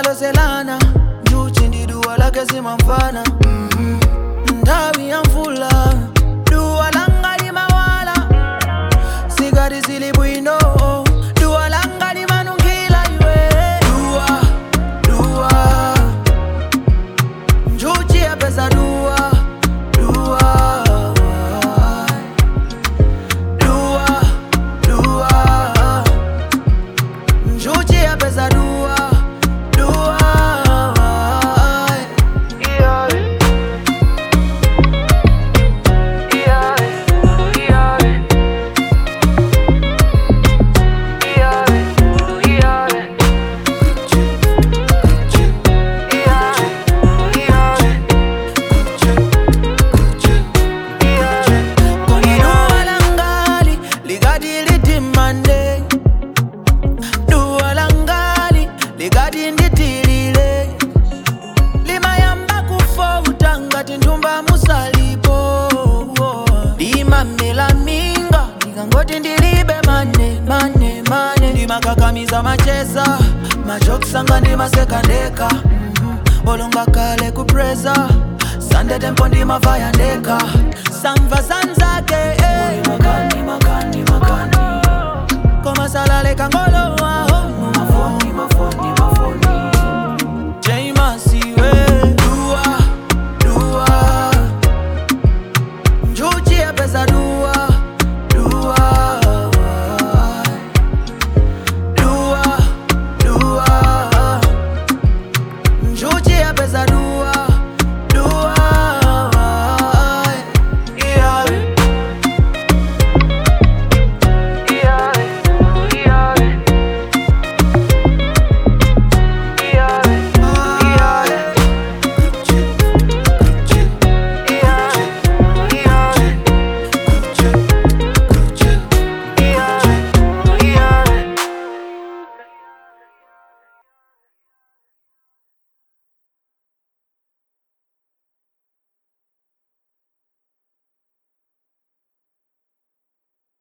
loselana njuchi ndi dua lake simamfana. Ndawi ya mvula dua langa limawala, sigari zili bwino dua langa limanungila iwe. Dua njuchi ya pesa dua njuchi ya pesa dua. Ligadi nditilile limayamba kufo utangati ndumba musalipo. Limamela minga likangoti ndilibe mane limakakamiza macheza majokisanga ndimasekandeka. Olonga kale kupreza sande tempo ndimavaya ndeka samva zanzake makani koma salale kangolo